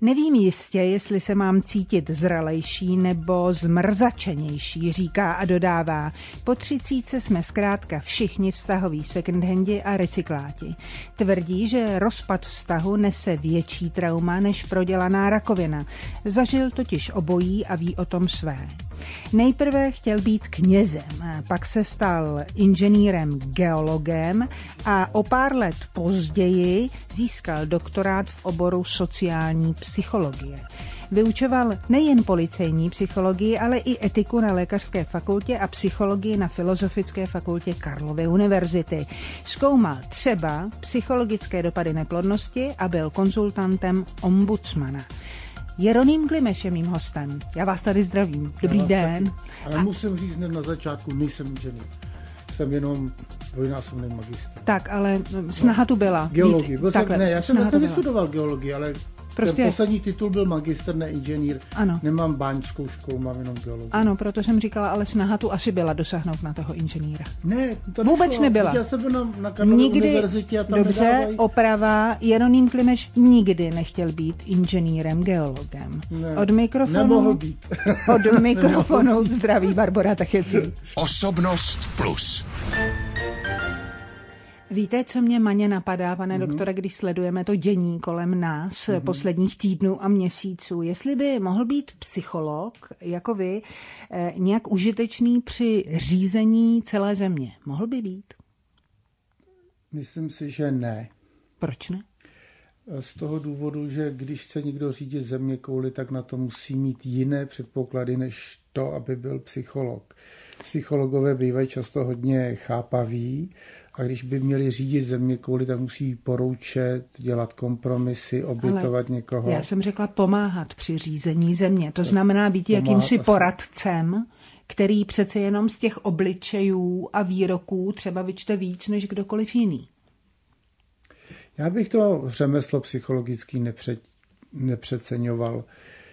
Nevím jistě, jestli se mám cítit zralejší nebo zmrzačenější, říká a dodává. Po 30 jsme zkrátka všichni vztahoví secondhandi a recykláti. Tvrdí, že rozpad vztahu nese větší trauma než prodělaná rakovina. Zažil totiž obojí a ví o tom své. Nejprve chtěl být knězem, pak se stal inženýrem geologem a o pár let později získal doktorát v oboru sociální psychologie. Vyučoval nejen policejní psychologii, ale i etiku na lékařské fakultě a psychologii na Filozofické fakultě Karlovy univerzity. Zkoumal třeba psychologické dopady neplodnosti a byl konzultantem ombudsmana. Jeroným Klimeš je mým hostem. Já vás tady zdravím. Dobrý den. Taky. Ale musím říct hned na začátku, nejsem inženýr. Jsem jenom dvojnásobný magistr. Tak, ale snaha tu byla. Geologii. Já jsem vlastně vystudoval geologii, ale prostě... ten poslední titul byl magistr, ne inženýr. Ano. Nemám báňskou školu, mám jenom geologii. Ano, proto jsem říkala, ale snaha tu asi byla dosáhnout na toho inženýra. Ne, to vůbec nebyla. Já jsem byl na Karlově univerzitě a tam dobře, nedávají. Oprava, Jeroným Klimeš nikdy nechtěl být inženýrem, geologem. Ne, od mikrofonu, nemohl být. Od mikrofonu zdraví Barbora Tacheci. Osobnost plus. Víte, co mě Maně napadá, pane doktore, když sledujeme to dění kolem nás posledních týdnů a měsíců? Jestli by mohl být psycholog, jako vy, nějak užitečný při řízení celé země? Mohl by být? Myslím si, že ne. Proč ne? Z toho důvodu, že když chce někdo řídit zeměkouli, tak na to musí mít jiné předpoklady, než to, aby byl psycholog. Psychologové bývají často hodně chápaví a když by měli řídit zeměkouli, tak musí poroučet, dělat kompromisy, obětovat někoho. Já jsem řekla pomáhat při řízení země. To znamená být jakýmsi poradcem, který přece jenom z těch obličejů a výroků třeba vyčte víc než kdokoliv jiný. Já bych to řemeslo psychologický nepřeceňoval.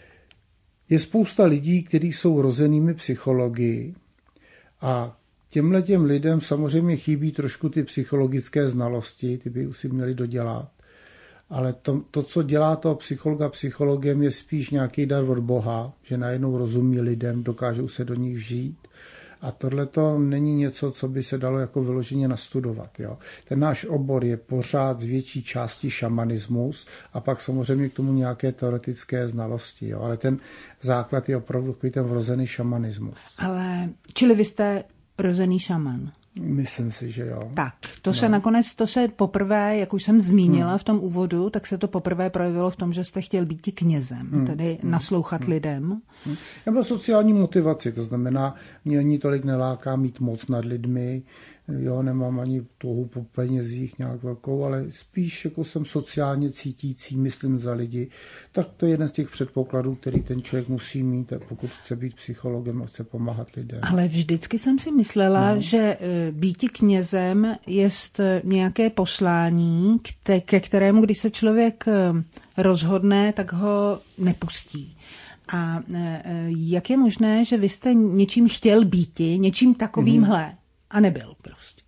Je spousta lidí, kteří jsou rozenými psychologi a těmhletěm lidem samozřejmě chybí trošku ty psychologické znalosti, ty by si měli dodělat. Ale to, co dělá toho psychologa psychologem, je spíš nějaký dar od Boha, že najednou rozumí lidem, dokážou se do nich vžít. A tohle to není něco, co by se dalo jako vyloženě nastudovat. Jo. Ten náš obor je pořád z větší části šamanismus a pak samozřejmě k tomu nějaké teoretické znalosti. Jo. Ale ten základ je opravdu takový ten vrozený šamanismus. Čili vy jste rozený šaman? Myslím si, že jo. Tak, to se poprvé, jak už jsem zmínila v tom úvodu, tak se to poprvé projevilo v tom, že jste chtěl být knězem, tedy naslouchat lidem. Já byl sociální motivaci, to znamená, mě ani tolik neláká mít moc nad lidmi, jo, nemám ani touhu po penězích nějak velkou, ale spíš jako jsem sociálně cítící, myslím za lidi, tak to je jeden z těch předpokladů, který ten člověk musí mít, pokud chce být psychologem a chce pomáhat lidem. Ale vždycky jsem si myslela, že býti knězem je nějaké poslání, ke kterému, když se člověk rozhodne, tak ho nepustí. A jak je možné, že vy jste něčím chtěl býti, něčím takovýmhle, a nebyl prostě?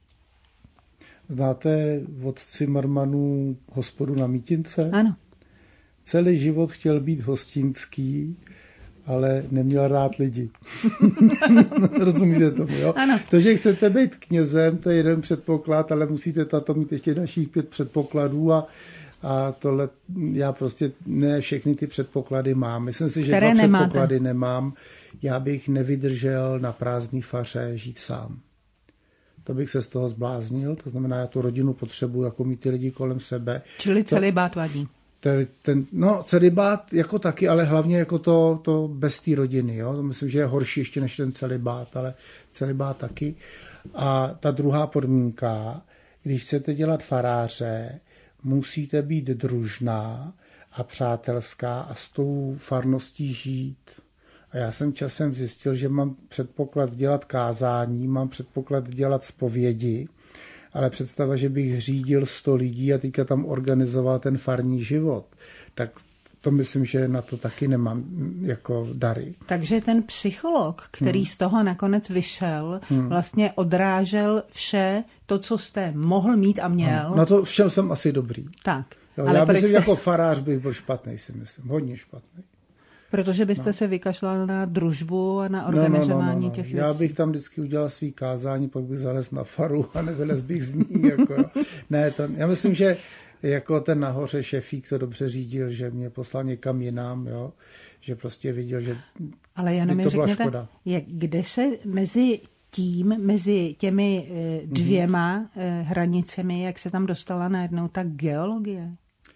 Znáte od Cimrmanů Hospodu na Mítince? Ano. Celý život chtěl být hostinský, ale neměl rád lidi. Rozumíte tomu, jo? Ano. To, že chcete být knězem, to je jeden předpoklad, ale musíte tato mít ještě dalších 5 předpokladů a tohle já prostě ne všechny ty předpoklady mám. Myslím si, že 2 předpoklady nemám. Já bych nevydržel na prázdný faře žít sám. To bych se z toho zbláznil, to znamená, já tu rodinu potřebuji, jako mít ty lidi kolem sebe. Čili celibát vadí. Celibát jako taky, ale hlavně jako to bez té rodiny. Jo? To myslím, že je horší ještě než ten celibát, ale celibát taky. A ta druhá podmínka, když chcete dělat faráře, musíte být družná a přátelská a s tou farností žít. A já jsem časem zjistil, že mám předpoklad dělat kázání, mám předpoklad dělat zpovědi, ale představa, že bych řídil 100 lidí a teďka tam organizoval ten farní život, tak to myslím, že na to taky nemám jako dary. Takže ten psycholog, který z toho nakonec vyšel, vlastně odrážel vše to, co jste mohl mít a měl. Na to všem jsem asi dobrý. Tak. Jo, já myslím, jako farář bych byl špatný, si myslím. Hodně špatný. Protože byste se vykašlal na družbu a na organizování těch věcí. Já bych tam vždycky udělal svý kázání, pak bych zalez na faru a nevylez bych z ní. Jako, jo. Ne, já myslím, že jako ten nahoře šefík to dobře řídil, že mě poslal někam jinam, jo, že prostě viděl, že ale jenom by to byla škoda. Kde se mezi těmi dvěma hranicemi, jak se tam dostala najednou ta geologie?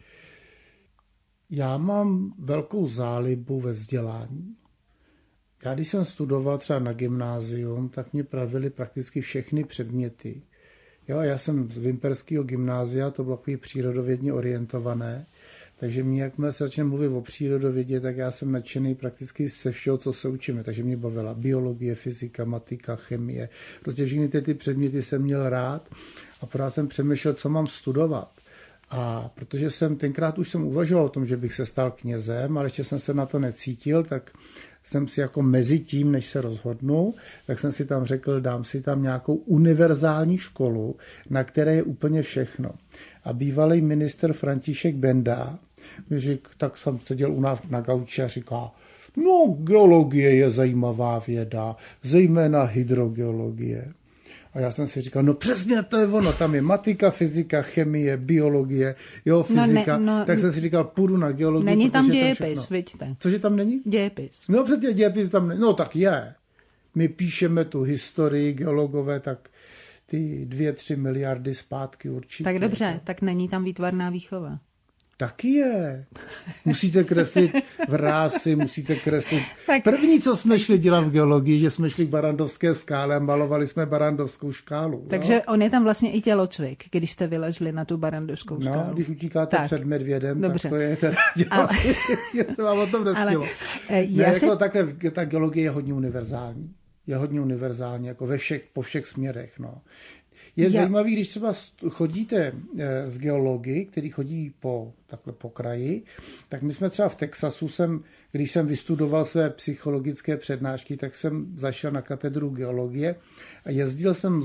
Já mám velkou zálibu ve vzdělání. Já když jsem studoval třeba na gymnázium, tak mě pravili prakticky všechny předměty. Jo, já jsem z Vimperského gymnázia, to bylo takový přírodovědně orientované, takže mě, jakmile se začne mluvit o přírodovědě, tak já jsem nadšený prakticky se všeho, co se učíme. Takže mě bavila biologie, fyzika, matika, chemie. Prostě všechny ty předměty jsem měl rád a pořád jsem přemýšlel, co mám studovat. A protože tenkrát už jsem uvažoval o tom, že bych se stal knězem, ale ještě jsem se na to necítil, tak jsem si jako mezi tím, než se rozhodnu, tak jsem si tam řekl, dám si tam nějakou univerzální školu, na které je úplně všechno. A bývalý ministr František Benda mi řekl, tak jsem seděl u nás na gauči a říká, no geologie je zajímavá věda, zejména hydrogeologie. A já jsem si říkal, no přesně to je ono, tam je matika, fyzika, chemie, biologie, jo, fyzika. Tak jsem si říkal, půjdu na geologii. Není tam dějepis, vidíte. Cože tam není? Dějepis. No přesně dějepis tam není. No tak je. My píšeme tu historii, geologové, tak ty 2-3 miliardy zpátky určitě. Tak dobře, tak není tam výtvarná výchova. Taky je. Musíte kreslit vrásy, musíte kreslit. Tak. První, co jsme šli dělat v geologii, že jsme šli k Barrandovské skále a malovali jsme Barrandovskou škálu. Takže jo? On je tam vlastně i tělocvik, když jste vylezli na tu Barrandovskou skálu. No, když utíkáte před medvědem, dobře. Tak to je teda dělat. Já se vám o tom nestilo. Takhle, ta geologie je hodně univerzální. Je hodně univerzální, jako po všech směrech. No. Je zajímavý, když třeba chodíte z geology, který chodí takhle po kraji, tak my jsme třeba v Texasu, když jsem vystudoval své psychologické přednášky, tak jsem zašel na katedru geologie a jezdil jsem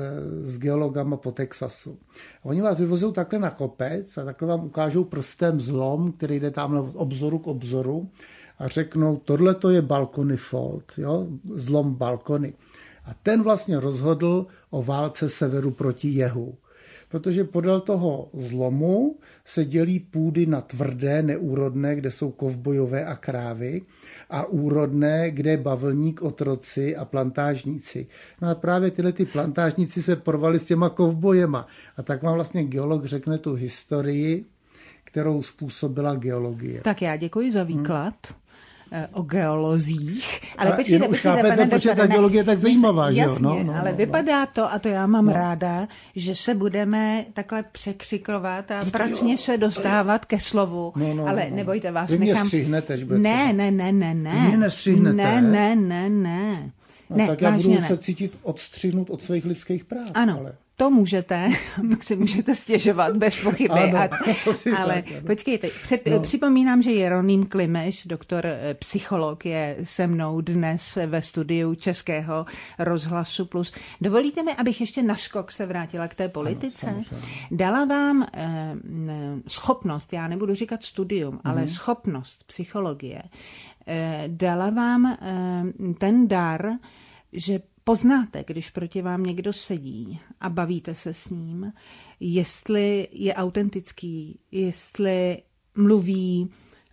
s geologama po Texasu. A oni vás vyvozou takhle na kopec a takhle vám ukážou prstem zlom, který jde tam od obzoru k obzoru a řeknou, tohle to je Balcony Fault, jo? Zlom Balcony. A ten vlastně rozhodl o válce severu proti jihu. Protože podél toho zlomu se dělí půdy na tvrdé, neúrodné, kde jsou kovbojové a krávy, a úrodné, kde je bavlník, otroci a plantážníci. No a právě tyhle plantážníci se porvali s těma kovbojema. A tak vám vlastně geolog řekne tu historii, kterou způsobila geologie. Tak já děkuji za výklad. O geolozích. Ale počkejte, proč je ta geologie tak zajímavá, že jo? Jasně, ale vypadá to, a to já mám ráda, že se budeme takhle překřikovat a pracně se dostávat ke slovu. Ale nebojte vás, vy mě střihnete, až bude Ne. Vy mě nestřihnete? Ne. No, tak já budu se cítit odstřihnut od svých lidských práv. Ano. Ale... To můžete, si můžete stěžovat bez pochyby. Ale počkejte, připomínám, že Jeroným Klimeš, doktor psycholog, je se mnou dnes ve studiu Českého rozhlasu Plus. Dovolíte mi, abych ještě na skok se vrátila k té politice? Ano, dala vám schopnost, já nebudu říkat studium, ale schopnost psychologie, dala vám ten dar, že poznáte, když proti vám někdo sedí a bavíte se s ním, jestli je autentický, jestli mluví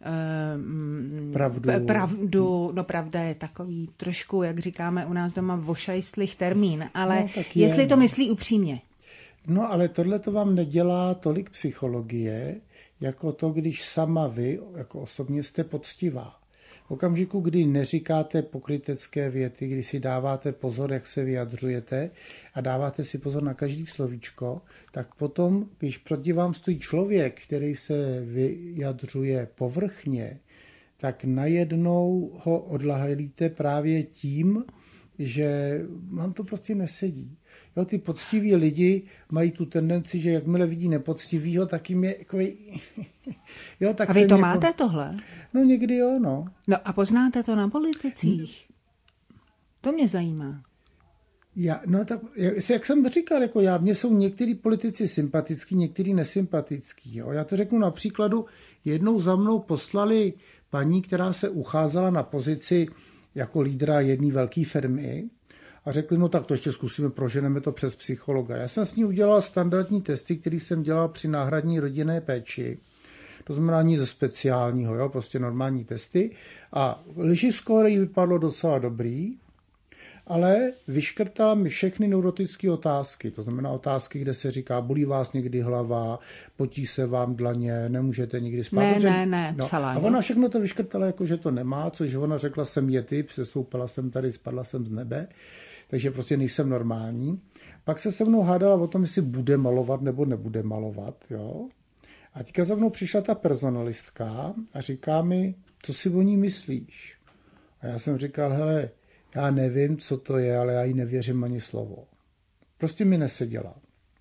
pravdu. No pravda je takový trošku, jak říkáme u nás doma, vošajstlých termín, ale jestli to myslí upřímně. No ale tohle to vám nedělá tolik psychologie, jako to, když sama vy, jako osobně jste poctivá. V okamžiku, kdy neříkáte pokrytecké věty, kdy si dáváte pozor, jak se vyjadřujete a dáváte si pozor na každý slovíčko, tak potom, když proti vám stojí člověk, který se vyjadřuje povrchně, tak najednou ho odlahlíte právě tím, že vám to prostě nesedí. Jo, ty poctiví lidi mají tu tendenci, že jakmile vidí nepoctivýho, tak jim je takový... Jo, tak a vy to máte tohle? No někdy jo, no. No a poznáte to na politicích? To mě zajímá. Jak jsem říkal, mně jsou některý politici sympatický, některý nesympatický. Jo? Já to řeknu na příkladu, jednou za mnou poslali paní, která se ucházela na pozici jako lídra jedné velké firmy a řekli, no tak to ještě zkusíme, proženeme to přes psychologa. Já jsem s ní udělal standardní testy, který jsem dělal při náhradní rodinné péči. To znamená nic ze speciálního, jo? Prostě normální testy. A lyži skóre jí vypadlo docela dobrý, ale vyškrtala mi všechny neurotické otázky. To znamená otázky, kde se říká, bolí vás někdy hlava, potí se vám dlaně, nemůžete nikdy spát. Ne, psala. A ona všechno to vyškrtala, jako že to nemá, což ona řekla, jsem yeti, přestoupila jsem tady, spadla jsem z nebe, takže prostě nejsem normální. Pak se se mnou hádala o tom, jestli bude malovat nebo nebude malovat. Jo? A teďka za mnou přišla ta personalistka a říká mi, co si o ní myslíš? A já jsem říkal, hele, já nevím, co to je, ale já jí nevěřím ani slovo. Prostě mi neseděla.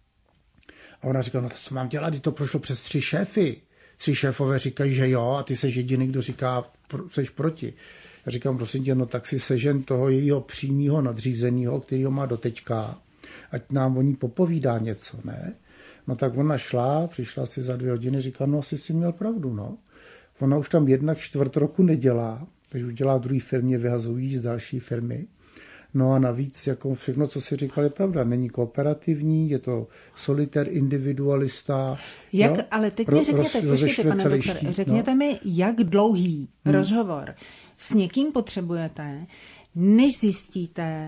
A ona říkala, no to co mám dělat, když to prošlo přes 3 šéfy. 3 šéfové říkají, že jo, a ty seš jediný, kdo říká, seš proti. Já říkám, prosím tě, no tak si sežen toho jejího přímého nadřízeného, který ho má doteďka, ať nám o ní popovídá něco, ne? No tak ona šla, přišla si za 2 hodiny, říká, no asi si měl pravdu, no. Ona už tam 1/4 roku nedělá, takže už dělá v druhé firmě, vyhazují z další firmy. No a navíc jako všechno, co si říkal, je pravda. Není kooperativní, je to solitér, individualista. Jak, jo? Ale teď mi řekněte, pane doktore, řekněte mi, jak dlouhý rozhovor s někým potřebujete, než zjistíte,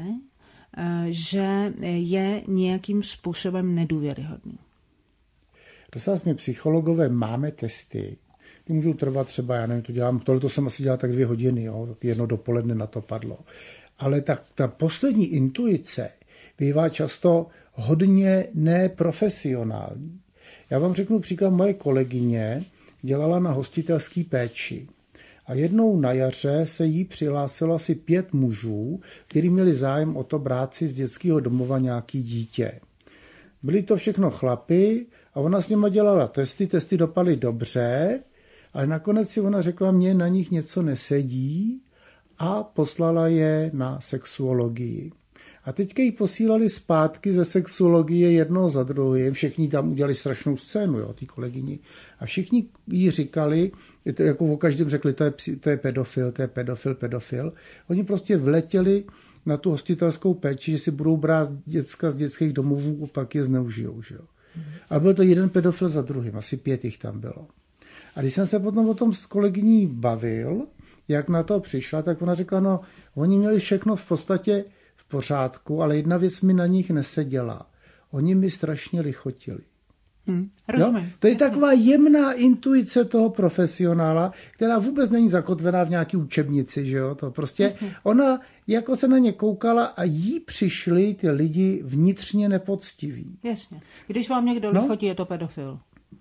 že je nějakým způsobem nedůvěryhodný. Prosím, my psychologové máme testy, ty můžou trvat třeba, já nevím, tohle jsem asi dělal tak 2 hodiny, jo, 1 dopoledne na to padlo. Ale ta poslední intuice bývá často hodně neprofesionální. Já vám řeknu příklad, moje kolegyně dělala na hostitelské péči. A jednou na jaře se jí přihlásilo asi 5 mužů, kteří měli zájem o to brát si z dětského domova nějaký dítě. Byli to všechno chlapi a ona s nimi dělala testy dopadly dobře, ale nakonec si ona řekla, mně na nich něco nesedí a poslala je na sexuologii. A teďka jí posílali zpátky ze sexuologie jednoho za druhým, všichni tam udělali strašnou scénu, jo, ty kolegyni. A všichni jí říkali, jako o každém řekli, to je pedofil. Oni prostě vletěli na tu hostitelskou péči, že si budou brát děcka z dětských domovů, pak je zneužijou. Že jo. A byl to jeden pedofil za druhým, asi 5 jich tam bylo. A když jsem se potom o tom s kolegyní bavil, jak na to přišla, tak ona řekla, no, oni měli všechno v podstatě v pořádku, ale jedna věc mi na nich neseděla. Oni mi strašně lichotili. Rozumím. To je taková jemná intuice toho profesionála, která vůbec není zakotvená v nějaký učebnici, že jo? To prostě jasně. Ona jako se na ně koukala a jí přišli ty lidi vnitřně nepoctiví. Jasně. Když vám někdo lichotí, je to pedofil.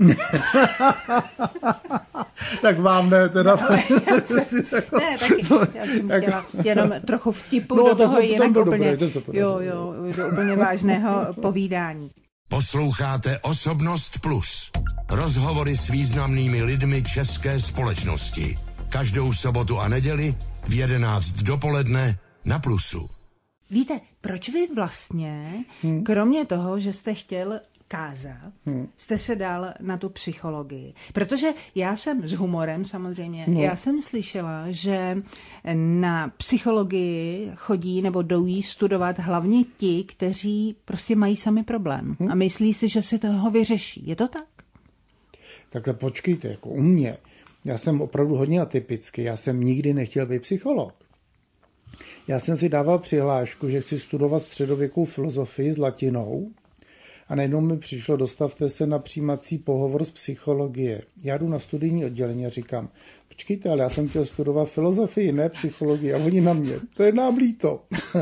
Tak vám ne, teda. Ne, taky. Já jsem chtěla jenom trochu vtipu do toho jinak úplně, do úplně vážného povídání. Posloucháte Osobnost Plus. Rozhovory s významnými lidmi české společnosti. Každou sobotu a neděli v 11 dopoledne na Plusu. Víte, proč vy vlastně, kromě toho, že jste chtěl kázat, jste se dal na tu psychologii? Protože já jsem s humorem samozřejmě, já jsem slyšela, že na psychologii chodí nebo jdou jí studovat hlavně ti, kteří prostě mají sami problém a myslí si, že si toho vyřeší. Je to tak? Takhle počkejte, jako u mě. Já jsem opravdu hodně atypický, já jsem nikdy nechtěl být psycholog. Já jsem si dával přihlášku, že chci studovat středověkou filozofii s latinou a najednou mi přišlo, dostavte se na přijímací pohovor z psychologie. Já jdu na studijní oddělení a říkám, počkejte, ale já jsem chtěl studovat filozofii, ne psychologii. A oni na mě, to je nám líto.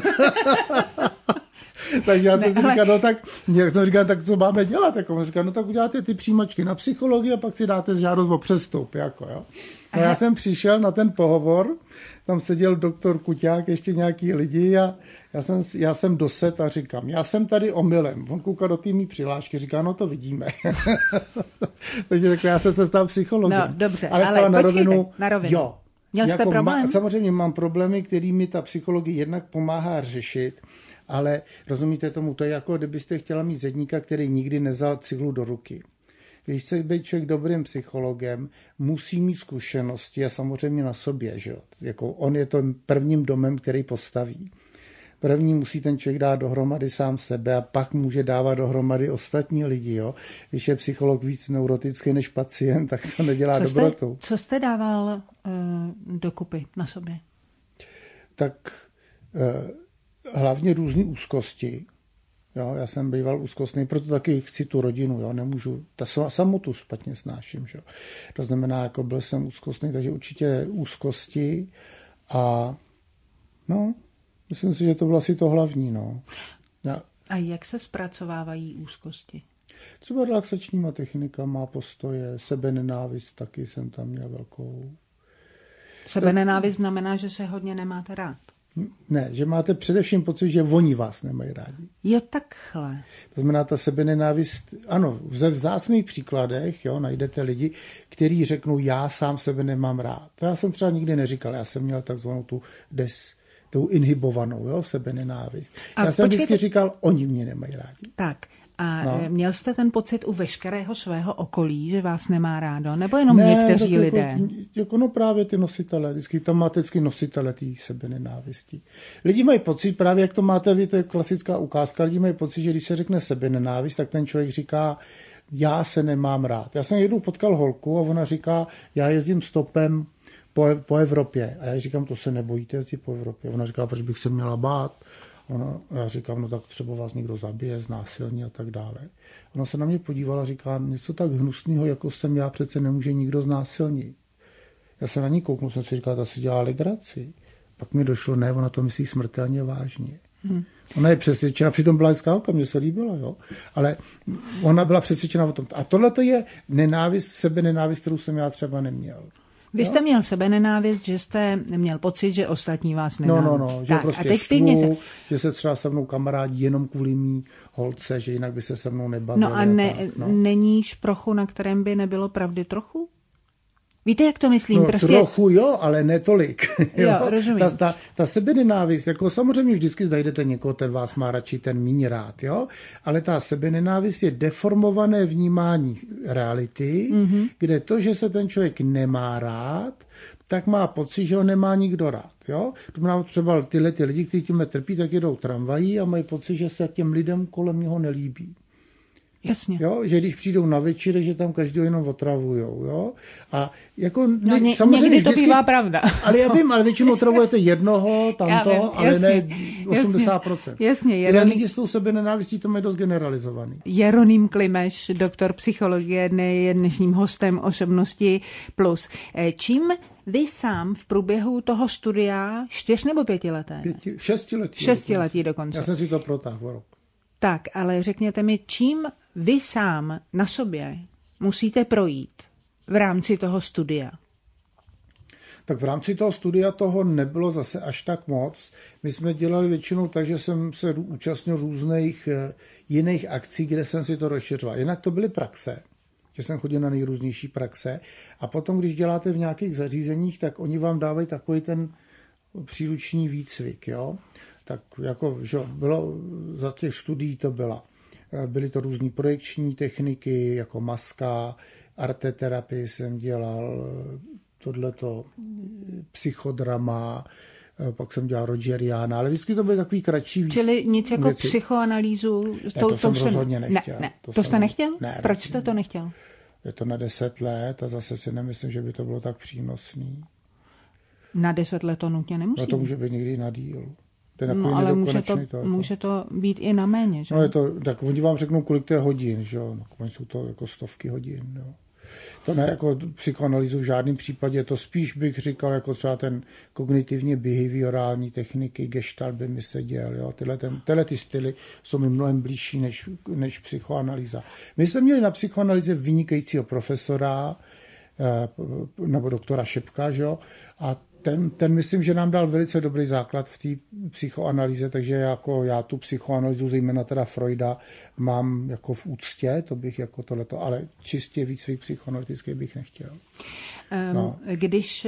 Takže já jsem si říkal, no tak, jak jsem říkal, tak co máme dělat? Tak on říkal, no tak uděláte ty přijímačky na psychologii a pak si dáte žádost o přestup. Jako, jo. No já jsem přišel na ten pohovor, tam seděl doktor Kuťák, ještě nějaký lidi a já jsem doset a říkám, já jsem tady omylem. On koukal do té mý přihlášky, říká, no to vidíme. Takže tak já jsem se stal psychologem. No dobře, ale na počkejte, rovinu, na rovinu. Jo. Měl jste problém? Samozřejmě mám problémy, kterými ta psychologie jednak pomáhá řešit, ale rozumíte tomu, to je jako kdybyste chtěla mít zedníka, který nikdy nevzal cihlu do ruky. Když chce být člověk dobrým psychologem, musí mít zkušenosti a samozřejmě na sobě. Že? Jako on je to prvním domem, který postaví. První musí ten člověk dát dohromady sám sebe a pak může dávat dohromady ostatní lidi. Jo? Když je psycholog víc neurotický než pacient, tak to nedělá dobrotu. Co jste dával dokupy na sobě? Tak hlavně různé úzkosti. Jo, já jsem býval úzkostný, proto taky chci tu rodinu, jo, nemůžu, samotu špatně snáším, že? To znamená, jako byl jsem úzkostný, takže určitě úzkosti a no, myslím si, že to bylo asi to hlavní, no. A jak se zpracovávají úzkosti? Třeba relaxačníma technikama, postoje, sebenenávist, taky jsem tam měl velkou. Sebenenávist znamená, že se hodně nemáte rád. Ne, že máte především pocit, že oni vás nemají rádi. Jo, takhle. To znamená, ta sebenenávist, ano, ve vzácných příkladech, jo, najdete lidi, kteří řeknou, já sám sebe nemám rád. To já jsem třeba nikdy neříkal, já jsem měl takzvanou tu inhibovanou, jo, sebenenávist. Já jsem vždycky říkal, oni mě nemají rádi. Tak. A měl jste ten pocit u veškerého svého okolí, že vás nemá rádo? Nebo jenom někteří lidé? No právě ty nositele. Vždycky tam máte vždycky nositele té sebenenávisti. Lidi mají pocit, právě jak to máte vy, to je klasická ukázka, lidi mají pocit, že když se řekne sebenenávist, tak ten člověk říká, já se nemám rád. Já jsem jednou potkal holku a ona říká, já jezdím stopem po Evropě. A já říkám, to se nebojíte jezdit po Evropě. Ona říká, proč bych se měla bát? Já říkám, no tak třeba vás někdo zabije, znásilní a tak dále. Ona se na mě podívala a říká, něco tak hnusného, jako jsem já, přece nemůže nikdo znásilnit. Já se na ní kouknu, jsem si říkal, ta si dělá legraci. Pak mi došlo, ne, ona to myslí smrtelně vážně. Ona je přesvědčena, přitom byla hezká holka, mně se líbila, jo. Ale ona byla přesvědčena o tom. A tohle to je sebenenávist, kterou jsem já třeba neměl. Vy jste měl sebenenávist, že jste měl pocit, že ostatní vás nenávidí. No, že tak, prostě štvu, že se třeba se mnou kamarádí jenom kvůli mý holce, že jinak by se se mnou nebavili. No a není šprochu, na kterém by nebylo pravdy trochu? Víte, jak to myslím? No, prostě... Trochu jo, ale ne tolik. Jo, rozumím. Ta sebenenávist, jako samozřejmě vždycky najdete někoho, ten vás má radši, ten míň rád, jo? Ale ta sebenenávist je deformované vnímání reality, kde to, že se ten člověk nemá rád, tak má pocit, že ho nemá nikdo rád. Jo? To znamená třeba ty lidi, kteří tím trpí, tak jedou tramvají a mají pocit, že se těm lidem kolem něho nelíbí. Jasně. Jo, že když přijdou na večírek, že tam každého jenom otravujou, jo. A jako samozřejmě někdy to bývá pravda. Ale já vím, ale většinou otravujete jednoho, tamto, ale ne 80%. Jasně. Lidi s tou sebenenávistí to mají dost generalizovaný. Jeroným Klimeš, doktor psychologie, je dnešním hostem Osobnosti plus. Čím vy sám v průběhu toho studia 4 nebo 5 leté? 6 letý. 6 letý dokonce. Já jsem si to protáhl rok. Tak, ale řekněte mi, čím vy sám na sobě musíte projít v rámci toho studia? Tak v rámci toho studia toho nebylo zase až tak moc. My jsme dělali většinou tak, že jsem se účastnil různých jiných akcí, kde jsem si to rozšiřoval. Jinak to byly praxe, že jsem chodil na nejrůznější praxe. A potom, když děláte v nějakých zařízeních, tak oni vám dávají takový ten příruční výcvik, jo. Tak jako, že bylo za těch studií byly to různý projekční techniky, jako maska, arteterapii jsem dělal, tohleto psychodrama, pak jsem dělal Rogeriana, ale vždycky to byly takový kratší věci. Čili nic jako věci. Psychoanalýzu? To jsem rozhodně nechtěl. Ne. To jste nechtěl? Ne. Proč jste to nechtěl? Je to na 10 let a zase si nemyslím, že by to bylo přínosný. Na 10 let to nutně nemusí. No to může být někdy na díl. No, ale může to být i na méně, že? No tak oni vám řeknou, kolik to je hodin, že jo. No, jsou to jako stovky hodin, jo. To ne jako psychoanalýzu v žádném případě, to spíš bych říkal jako třeba ten kognitivně behaviorální techniky, gestalt by mi seděl, jo. Tyhle ty styly jsou mi mnohem blížší než psychoanalýza. My jsme měli na psychoanalýze vynikajícího profesora, nebo doktora Šepka, že jo? A ten myslím, že nám dal velice dobrý základ v té psychoanalýze, takže jako já tu psychoanalýzu, zejména teda Freuda, mám jako v úctě, to bych jako tohleto, ale čistě výcvik psychoanalytický bych nechtěl. No. Když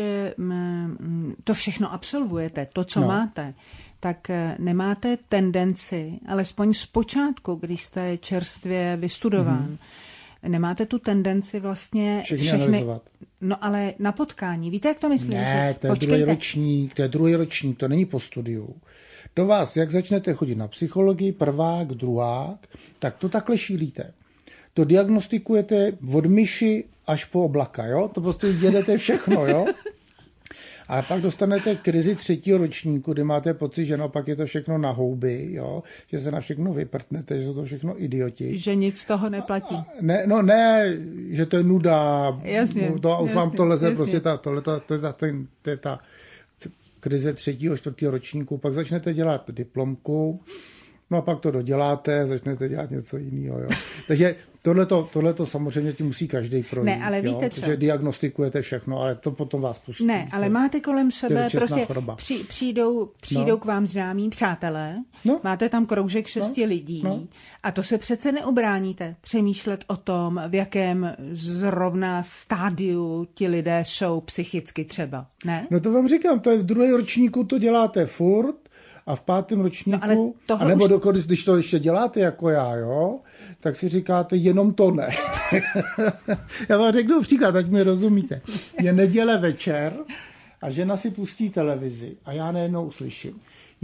to všechno absolvujete, to, co máte, tak nemáte tendenci, alespoň zpočátku, když jste čerstvě vystudován, nemáte tu tendenci vlastně všechny... No ale na potkání, víte, jak to myslím? Ne, to je druhý ročník, to není po studiu. Do vás, jak začnete chodit na psychologii, prvák, druhák, tak to takhle šílíte. To diagnostikujete od myši až po oblaka, jo? To prostě jedete všechno, jo? Ale pak dostanete krizi 3. ročníku, kdy máte pocit, že naopak je to všechno na houby, jo? Že se na všechno vyprtnete, že jsou to všechno idioti. Že nic z toho neplatí. Ne, že to je nuda. Jasně. Už vám to leze, prostě to je ta krize 3. 4. ročníku. Pak začnete dělat diplomku, no a pak to doděláte, začnete dělat něco jiného. Jo. Takže tohleto samozřejmě tím musí každý projít. Ne, ale víte co? Protože diagnostikujete všechno, ale to potom vás pustí. Ne, ale máte kolem sebe prostě přijdou k vám známí přátelé, máte tam kroužek 6 lidí a to se přece neobráníte přemýšlet o tom, v jakém zrovna stádiu ti lidé jsou psychicky třeba, ne? No to vám říkám, to je v 2. ročníku, to děláte furt, a v 5. ročníku, nebo dokonce, když to ještě děláte jako já, jo, tak si říkáte, jenom to ne. Já vám řeknu příklad, ať mi rozumíte. Je neděle večer a žena si pustí televizi a já najednou uslyším.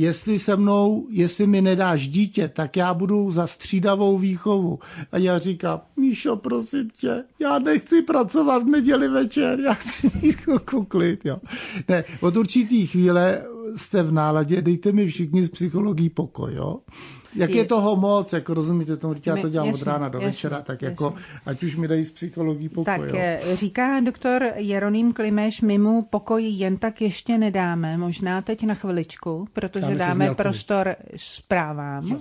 Jestli mi nedáš dítě, tak já budu za střídavou výchovu. A já říkám, Míšo, prosím tě, já nechci pracovat v neděli večer, já si mít klid, jo. Ne, od určitý chvíle jste v náladě, dejte mi všichni z psychologií pokoj, jo. Jak je toho moc, jako rozumíte tomu, já to dělám od rána do večera, tak jako, ať už mi dají z psychologií pokoj. Tak jo. Říká doktor Jeroným Klimeš, my mu pokoj jen tak ještě nedáme, možná teď na chviličku, protože dáme prostor zprávám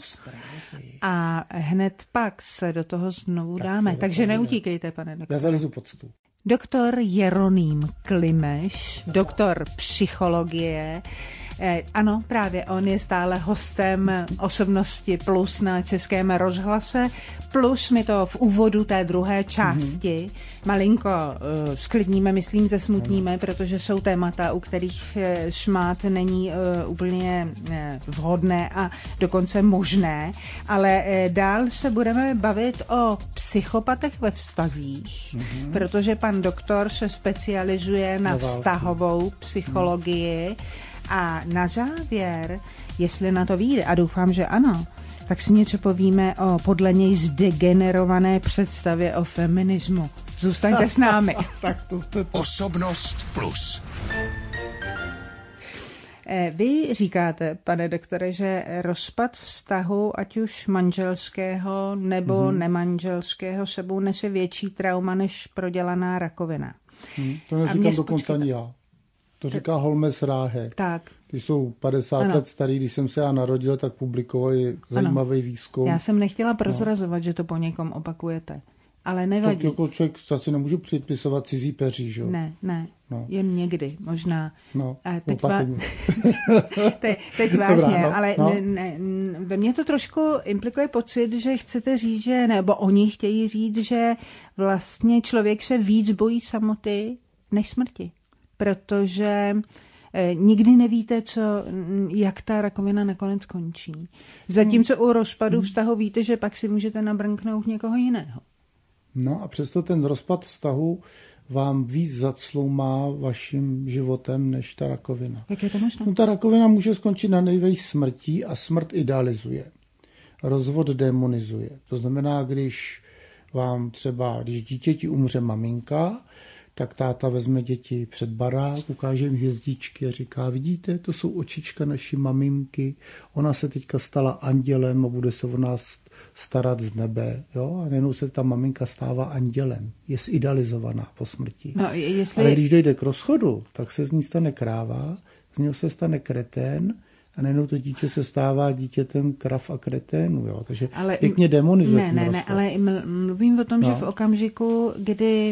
a hned pak se do toho znovu dáme. Takže neutíkejte, pane doktor. Já zalezu pod stůl. Doktor Jeroným Klimeš, doktor psychologie. Ano, právě on je stále hostem Osobnosti Plus na Českém rozhlase. Plus my to v úvodu té druhé části malinko sklidníme, myslím, zesmutníme, protože jsou témata, u kterých šmát není úplně vhodné a dokonce možné. Ale dál se budeme bavit o psychopatech ve vztazích, protože pan doktor se specializuje na vztahovou psychologii. A na závěr, jestli na to vyjde, a doufám, že ano, tak si něco povíme o podle něj zdegenerované představě o feminismu. Zůstaňte s námi. Osobnost Plus. Vy říkáte, pane doktore, že rozpad vztahu, ať už manželského nebo nemanželského, sebou nese větší trauma než prodělaná rakovina. To neříkám dokonce ani já. To říká Holmes Ráhe. Tak. Ty jsou 50 let starý, když jsem se já narodil, tak publikovali zajímavý výzkum. Já jsem nechtěla prozrazovat, že to po někom opakujete, ale nevadí. Tak jako člověk asi nemůžu připisovat cizí peří, že jo? Ne, jen někdy, možná. Teď vážně, Dobrá, ale ve mně to trošku implikuje pocit, že chcete říct, že, nebo oni chtějí říct, že vlastně člověk se víc bojí samoty než smrti. Protože nikdy nevíte, jak ta rakovina nakonec končí. Zatímco u rozpadu vztahu víte, že pak si můžete nabrnknout někoho jiného. No a přesto ten rozpad vztahu vám víc zacloumá vaším životem než ta rakovina. Jak je to možné? No, ta rakovina může skončit na nejvejš smrtí a smrt idealizuje. Rozvod demonizuje. To znamená, když dítěti umře maminka, tak táta vezme děti před barák, ukáže jim hvězdičky a říká, vidíte, to jsou očička naší maminky, ona se teďka stala andělem a bude se o nás starat z nebe. Jo? A najednou se ta maminka stává andělem. Je zidealizovaná po smrti. Ale když dojde k rozchodu, tak se z ní stane kráva, z něho se stane kretén a najednou to dítě se stává dítětem krav a kreténů, jo. Takže ale pěkně demonizuje. Ne, ale mluvím o tom, že v okamžiku, kdy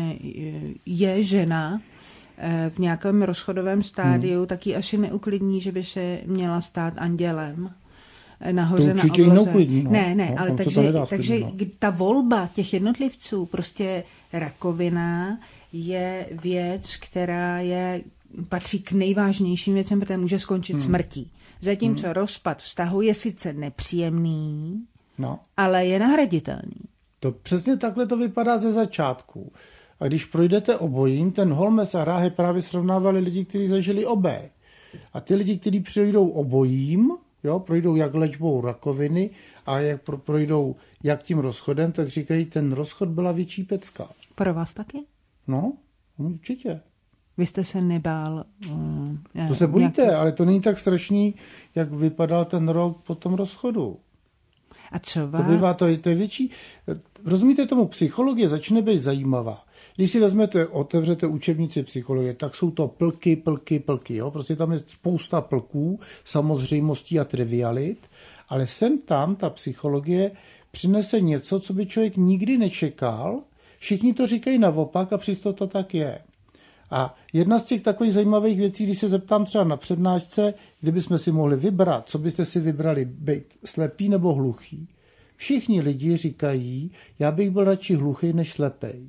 je žena v nějakém rozchodovém stádiu, tak ji asi neuklidní, že by se měla stát andělem nahoře na obloze. Ne, ale takže ta volba těch jednotlivců, prostě rakovina je věc, která patří k nejvážnějším věcem, protože může skončit smrtí. Zatímco rozpad vztahu je sice nepříjemný, ale je nahraditelný. To přesně takhle to vypadá ze začátku. A když projdete obojím, ten Holmes a Ráhe právě srovnávali lidi, kteří zažili obé. A ty lidi, kteří projdou obojím, projdou jak léčbou rakoviny a jak projdou jak tím rozchodem, tak říkají, ten rozchod byla větší pecka. Pro vás taky? No, určitě. Vy jste se nebál? To se bojíte, ale to není tak strašný, jak vypadal ten rok po tom rozchodu. A co vás? To je větší. Rozumíte tomu, psychologie začne být zajímavá. Když si otevřete učebnici psychologie, tak jsou to plky, jo? Prostě tam je spousta plků, samozřejmostí a trivialit, ale sem tam ta psychologie přinese něco, co by člověk nikdy nečekal. Všichni to říkají naopak a přesto to tak je. A jedna z těch takových zajímavých věcí, když se zeptám třeba na přednášce, kdybychom si mohli vybrat, co byste si vybrali, být slepý nebo hluchý. Všichni lidi říkají, já bych byl radši hluchý než slepej.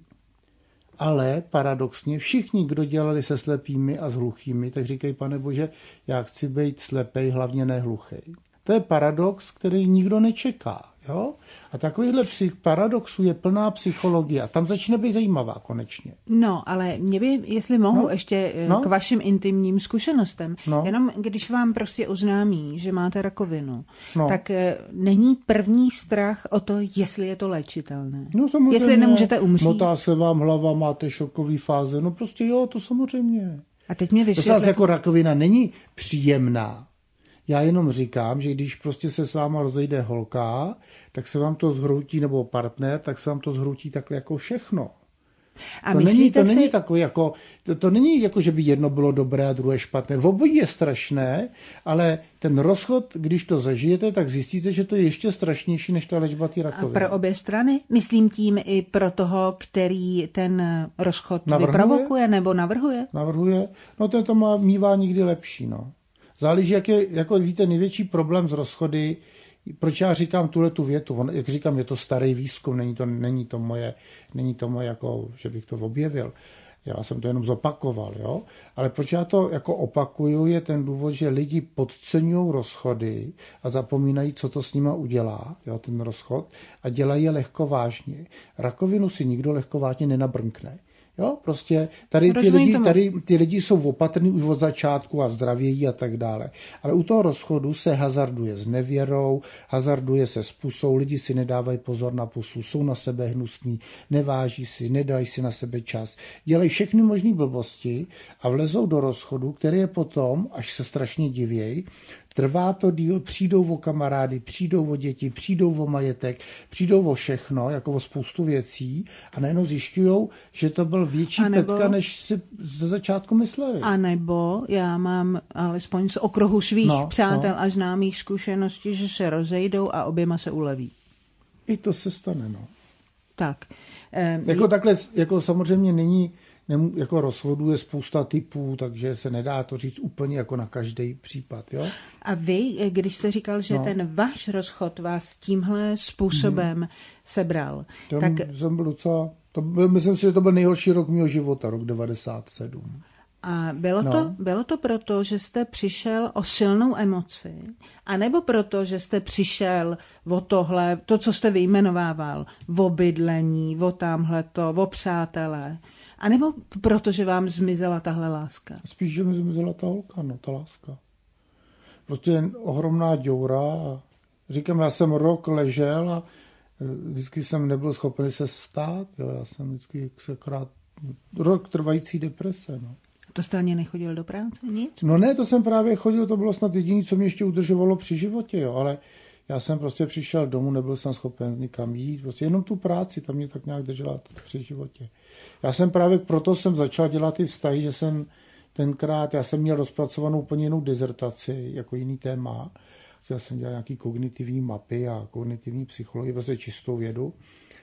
Ale paradoxně všichni, kdo dělali se slepými a s hluchými, tak říkají, pane Bože, já chci být slepej, hlavně ne hluchý. To je paradox, který nikdo nečeká. Jo? A takovýhle paradoxů je plná psychologie. A tam začne být zajímavá konečně. No, ale mě by, jestli mohu ještě k vašim intimním zkušenostem, jenom když vám prostě oznámí, že máte rakovinu, tak není první strach o to, jestli je to léčitelné. No samozřejmě. Jestli nemůžete umřít. Motá se vám hlava, máte šokový fáze. No prostě jo, to samozřejmě. A teď mě vysvětlete. To zase jako rakovina není příjemná. Já jenom říkám, že když prostě se s váma rozejde holka, tak se vám to zhroutí, nebo partner, tak se vám to zhroutí takhle jako všechno. A to není takový jako, to není jako, že by jedno bylo dobré a druhé špatné. V obojí je strašné, ale ten rozchod, když to zažijete, tak zjistíte, že to je ještě strašnější než ta léčba té rakoviny. A pro obě strany? Myslím tím i pro toho, který ten rozchod vyprovokuje nebo navrhuje? Navrhuje. No ten to mívá nikdy lepší, no. Záleží, jak je, jako víte, největší problém z rozchody, proč já říkám tuhletu větu, jak říkám, je to starý výzkum, není to moje jako, že bych to objevil, já jsem to jenom zopakoval, jo? Ale proč já to jako opakuju, je ten důvod, že lidi podceňují rozchody a zapomínají, co to s nima udělá, jo, ten rozchod, a dělají je lehkovážně. Rakovinu si nikdo lehkovážně nenabrnkne. Jo, prostě tady ty lidi jsou opatrní už od začátku a zdravějí a tak dále. Ale u toho rozchodu se hazarduje s nevěrou, hazarduje se s pusou, lidi si nedávají pozor na pusu, jsou na sebe hnusní, neváží si, nedají si na sebe čas, dělají všechny možné blbosti a vlezou do rozchodu, který je potom, až se strašně divějí, trvá to díl, přijdou o kamarády, přijdou o děti, přijdou o majetek, přijdou o všechno, jako o spoustu věcí a najednou zjišťujou, že to byl větší pecka, než si ze začátku mysleli. A nebo já mám alespoň z okruhu svých přátel a známých zkušeností, že se rozejdou a oběma se uleví. I to se stane, no. Tak. Jako takhle, jako samozřejmě není, jako rozvodu je spousta typů, takže se nedá to říct úplně jako na každý případ. Jo? A vy, když jste říkal, že ten váš rozchod vás tímhle způsobem sebral, tak... Jsem byl docela, myslím si, že to byl nejhorší rok mého života, rok 97. A bylo to proto, že jste přišel o silnou emoci, anebo proto, že jste přišel o tohle, to, co jste vyjmenovával, o bydlení, o tamhleto, o přátelé, anebo proto, že vám zmizela tahle láska? Spíš, že mi zmizela ta holka, ta láska. Prostě je ohromná děura. Říkám, já jsem rok ležel a vždycky jsem nebyl schopen se vstát. Jo, já jsem vždycky rok trvající deprese. No. To jste ani nechodil do práce? Nic? No ne, to jsem právě chodil, to bylo snad jediné, co mě ještě udržovalo při životě, jo, ale já jsem prostě přišel domů, nebyl jsem schopen nikam jít, prostě jenom tu práci, tam mě tak nějak držela při životě. Já jsem právě proto jsem začal dělat ty vztahy, že jsem tenkrát já jsem měl rozpracovanou úplně jinou dizertaci, jako jiný téma. Já jsem dělal nějaký kognitivní mapy a kognitivní psychologii, prostě čistou vědu.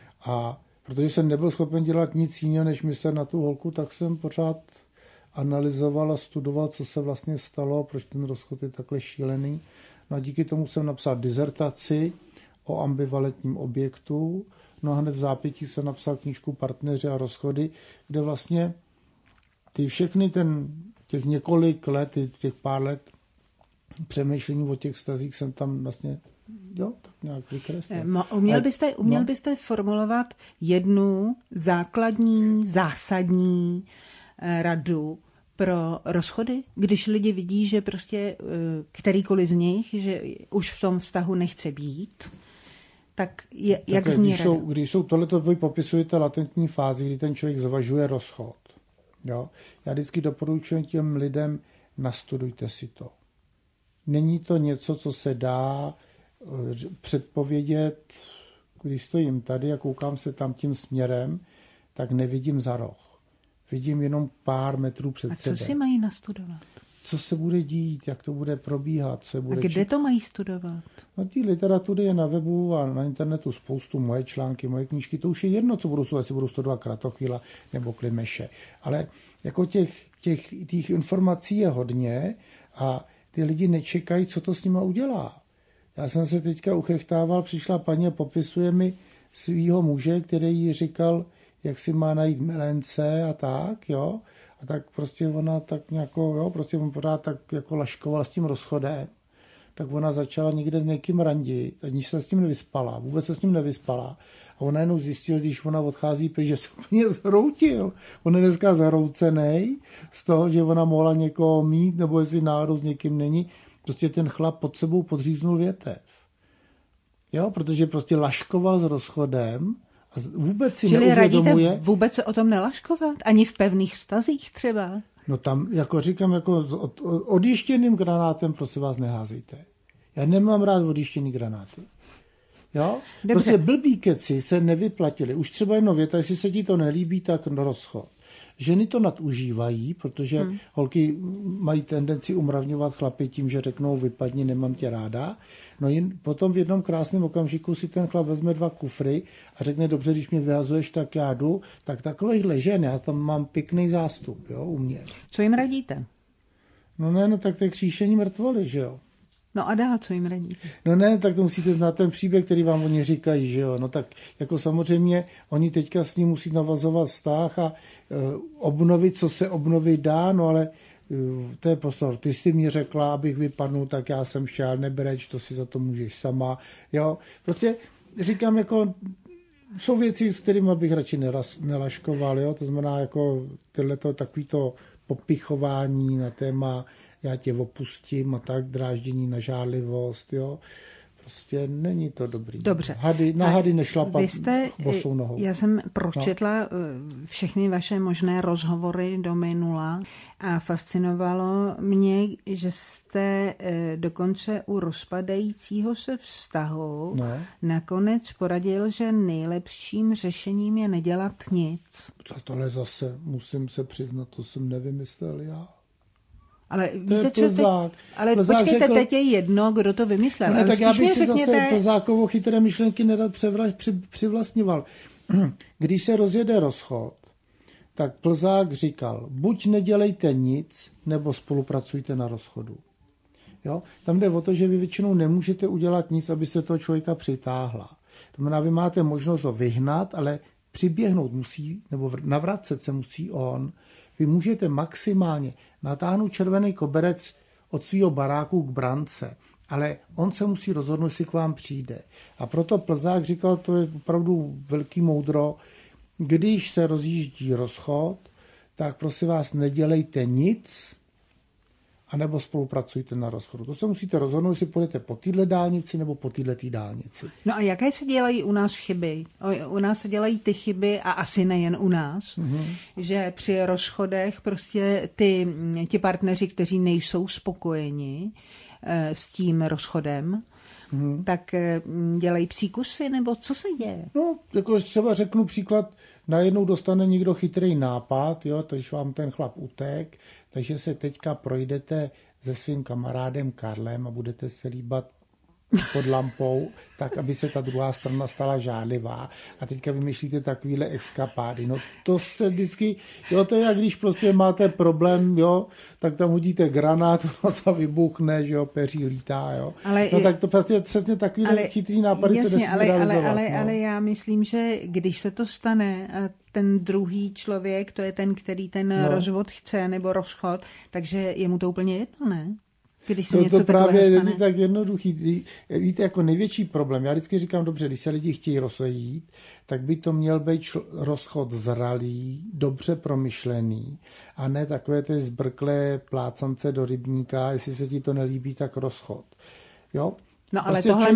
A protože jsem nebyl schopen dělat nic jiného, než myslet na tu holku, tak jsem pořád analyzoval a studoval, co se vlastně stalo, proč ten rozchod je takhle šílený. No a díky tomu jsem napsal dizertaci o ambivalentním objektu. No a hned v zápětí jsem napsal knížku Partneři a rozchody, kde vlastně ty všechny těch několik let, těch pár let přemýšlení o těch vztazích jsem tam vlastně tak nějak vykreslil. Uměl byste formulovat jednu základní, zásadní radu pro rozchody, když lidi vidí, že prostě kterýkoliv z nich, že už v tom vztahu nechce být, tak jak zní rada? Když jsou tohleto, vy popisujete latentní fázi, kdy ten člověk zvažuje rozchod. Jo? Já vždycky doporučuji těm lidem, nastudujte si to. Není to něco, co se dá předpovědět, když stojím tady a koukám se tam tím směrem, tak nevidím za roh. Vidím jenom pár metrů před sebe. A co si mají nastudovat? Co se bude dít, jak to bude probíhat. A kde to mají studovat? No, té literatury je na webu a na internetu spoustu, moje články, moje knížky. To už je jedno, co budu studovat, jestli budu studovat Kratochvíla nebo Klimeše. Ale jako těch informací je hodně a ty lidi nečekají, co to s nima udělá. Já jsem se teďka uchechtával, přišla paní a popisuje mi svýho muže, který jí říkal, jak si má najít milence a tak, jo. A tak prostě ona tak nějako, prostě on pořád tak jako laškoval s tím rozchodem. Tak ona začala někde s někým randit, aniž se s tím nevyspala, vůbec se s ním nevyspala. A ona jenom zjistila, když ona odchází pryč, že se úplně zhroutil. On je dneska zhroucený z toho, že ona mohla někoho mít, nebo jestli náhodou s někým není. Prostě ten chlap pod sebou podříznul větev. Jo, protože prostě laškoval s rozchodem a vůbec si neuvědomuje. Čili radíte vůbec se o tom nelaškovat? Ani v pevných vztazích třeba? No tam, jako říkám, jako odjištěným granátem, prosím vás, neházejte. Já nemám rád odjištěný granáty. Jo? Prostě blbý keci se nevyplatili. Už třeba jedno věta, jestli se ti to nelíbí, tak rozchod. Ženy to nadužívají, protože holky mají tendenci umravňovat chlapy tím, že řeknou vypadni, nemám tě ráda. No jen potom v jednom krásném okamžiku si ten chlap vezme 2 kufry a řekne, dobře, když mě vyhazuješ, tak já jdu. Tak takovýchhle žen, já tam mám pěkný zástup, jo, u mě. Co jim radíte? No tak to je kříšení mrtvoly, že jo. No a dál, co jim radíte? No ne, tak to musíte znát ten příběh, který vám oni říkají, že jo. No tak jako samozřejmě oni teďka s ním musí navazovat vztah a obnovit, co se obnovit dá, no ale to je prostor. Ty jsi mi řekla, abych vypadnul, tak já jsem šel, nebereč, to si za to můžeš sama, jo. Prostě říkám, jako jsou věci, s kterými bych radši nelaškoval, jo. To znamená, jako tyhleto takovýto popichování na téma já tě opustím a tak, dráždění na žárlivost, jo. Prostě není to dobrý. Dobře. Hady nešlapat bosou nohou. Já jsem pročetla všechny vaše možné rozhovory do minula a fascinovalo mě, že jste dokonce u rozpadajícího se vztahu nakonec poradil, že nejlepším řešením je nedělat nic. Tohle zase musím se přiznat, to jsem nevymyslel já. Ale víte, ale počkejte, řekl, teď je jedno, kdo to vymyslel. Ne, tak já bych si zase Plzákovo chytré myšlenky nerad přivlastňoval. Když se rozjede rozchod, tak Plzák říkal, buď nedělejte nic, nebo spolupracujte na rozchodu. Jo? Tam jde o to, že vy většinou nemůžete udělat nic, abyste toho člověka přitáhla. To znamená, vy máte možnost ho vyhnat, ale přiběhnout musí, nebo navracet se musí on. Vy můžete maximálně natáhnout červený koberec od svého baráku k brance, ale on se musí rozhodnout, jestli k vám přijde. A proto Plzák říkal, to je opravdu velký moudro, když se rozjíždí rozchod, tak prosím vás nedělejte nic, anebo spolupracujte na rozchodu. To se musíte rozhodnout, jestli půjdete po téhle dálnici nebo po této dálnici. No a jaké se dělají u nás chyby? U nás se dělají ty chyby a asi nejen u nás, že při rozchodech prostě ti partneři, kteří nejsou spokojeni s tím rozchodem, tak dělají příkusy, nebo co se děje? No, jako třeba řeknu příklad, najednou dostane někdo chytrý nápad, jo, takže vám ten chlap utek, takže se teďka projdete se svým kamarádem Karlem a budete se líbat pod lampou, tak, aby se ta druhá strana stala žádlivá. A teďka vymýšlíte takovýhle exkapády. No to se vždycky, jo, to je jak když prostě máte problém, jo, tak tam hodíte granát, no to vybuchne, že jo, peří lítá, jo. Ale no tak to prostě přesně takovýhle chytrý nápady se nesmí realizovat. Ale já myslím, že když se to stane, ten druhý člověk, to je ten, který ten rozvod chce, nebo rozchod, takže je mu to úplně jedno, ne? Když se něco to právě stane. není tak jednoduchý. Víte, jako největší problém, já vždycky říkám, dobře, když se lidi chtějí rozejít, tak by to měl být rozchod zralý, dobře promyšlený, a ne takové ty zbrklé plácance do rybníka, jestli se ti to nelíbí, tak rozchod. Jo? No ale prostě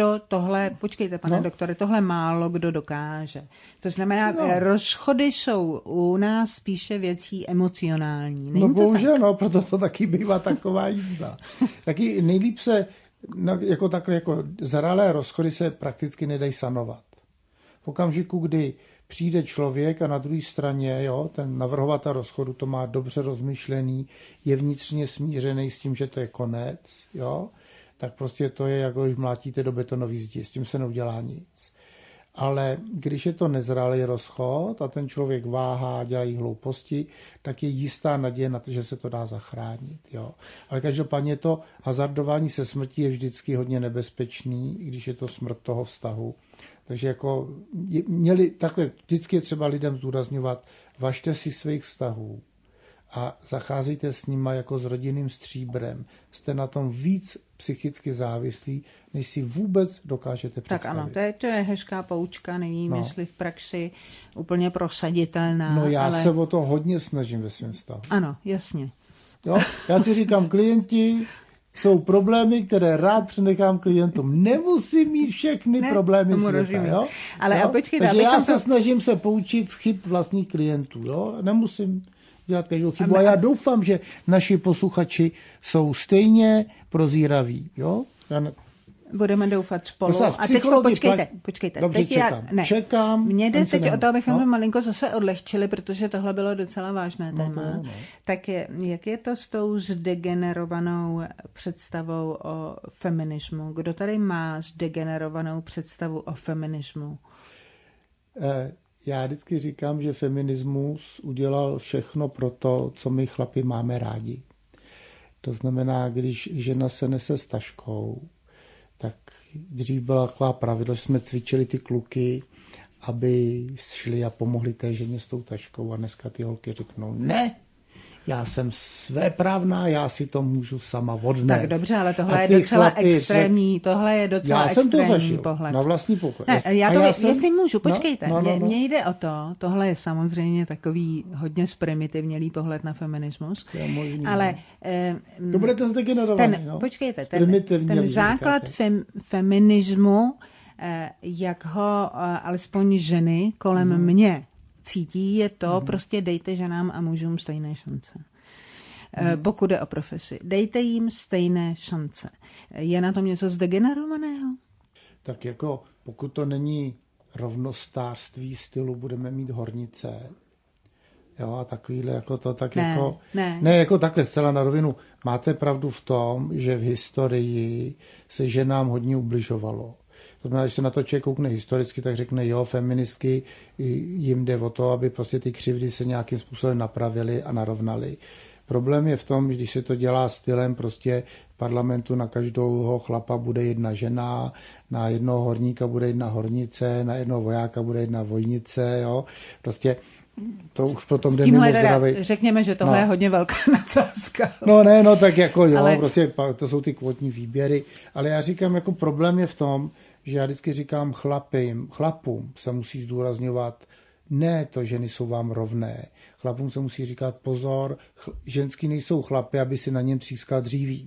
počkejte, pane doktore, tohle málo kdo dokáže. To znamená, rozchody jsou u nás spíše věcí emocionální. Není no tak? bohužel, no, proto to taky bývá taková jízda. Taky nejlíp se, jako takhle, jako zralé rozchody se prakticky nedají sanovat. V okamžiku, kdy přijde člověk a na druhé straně, jo, ten navrhovatel rozchodu to má dobře rozmyšlený, je vnitřně smířený s tím, že to je konec, jo, tak prostě to je, jako když mlátíte do betonové zdi, s tím se neudělá nic. Ale když je to nezralý rozchod a ten člověk váhá, dělají hlouposti, tak je jistá naděje na to, že se to dá zachránit. Jo. Ale každopádně to hazardování se smrtí je vždycky hodně nebezpečný, když je to smrt toho vztahu. Takže jako takhle vždycky je třeba lidem zdůrazňovat, važte si svých vztahů a zacházejte s nima jako s rodinným stříbrem. Jste na tom víc psychicky závislí, než si vůbec dokážete představit. Tak ano, to je hezká poučka, nevím, jestli v praxi úplně prosaditelná. No já se o to hodně snažím ve svém vztahu. Ano, jasně. Jo? Já si říkám, klienti jsou problémy, které rád přenechám klientům. Nemusím mít všechny problémy světa. Jo? Ale jo? počkejte, takže já se snažím se poučit z chyb vlastních klientů. Jo? Nemusím dělat každou chybu. A já doufám, že naši posluchači jsou stejně prozíraví. Jo? Budeme doufat spolu. A teď počkejte. Dobře, teď čekám. Mně jde teď o to, abychom to malinko zase odlehčili, protože tohle bylo docela vážné téma. Tak jak je to s tou zdegenerovanou představou o feminismu? Kdo tady má zdegenerovanou představu o feminismu? Já vždycky říkám, že feminismus udělal všechno pro to, co my chlapi máme rádi. To znamená, když žena se nese s taškou, tak dřív byla taková pravidla, že jsme cvičili ty kluky, aby šli a pomohli té ženě s tou taškou, a dneska ty holky řeknou, ne, já jsem svéprávná, já si to můžu sama odnést. Tak dobře, ale tohle je docela extrémní, pohled. Na vlastní pohled. Jestli můžu, počkejte, mně jde o to, tohle je samozřejmě takový hodně zprimitivnělý pohled na feminismus, ale to budete zdegenerovaný. Počkejte, ten základ feminismu, jak ho alespoň ženy kolem mě cítí, je to, prostě dejte ženám a mužům stejné šance. Pokud jde o profesi. Dejte jim stejné šance. Je na tom něco zdegenerovaného? Tak jako pokud to není rovnostářství stylu budeme mít hornice, jo, a takovýhle jako to, tak ne, jako takhle zcela na rovinu. Máte pravdu v tom, že v historii se ženám hodně ubližovalo. To znamená, když se na to člověk koukne historicky, tak řekne, jo, feministky, jim jde o to, aby prostě ty křivdy se nějakým způsobem napravily a narovnaly. Problém je v tom, když se to dělá stylem prostě v parlamentu na každého chlapa bude jedna žena, na jednoho horníka bude jedna hornice, na jednoho vojáka bude jedna vojnice, jo. Prostě to už potom jde mimo zdravý. Řekněme, že tohle je hodně velká nadsázka. Tak jako jo, ale prostě to jsou ty kvotní výběry, ale já říkám, jako problém je v tom, že já vždycky říkám chlapům se musí zdůrazňovat, ne to, ženy jsou vám rovné. Chlapům se musí říkat pozor, ženský nejsou chlapy, aby si na něm třískal dříví.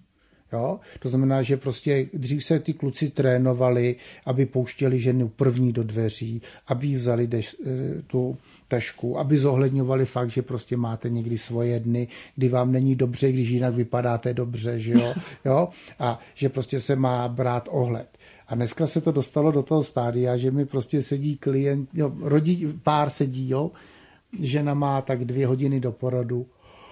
Jo? To znamená, že prostě dřív se ty kluci trénovali, aby pouštěli ženu první do dveří, aby jí vzali tu tašku, aby zohledňovali fakt, že prostě máte někdy svoje dny, kdy vám není dobře, když jinak vypadáte dobře, že jo? Jo? A že prostě se má brát ohled. A dneska se to dostalo do toho stádia, že mi prostě sedí klient, jo, pár sedí, jo, žena má tak 2 hodiny do porodu.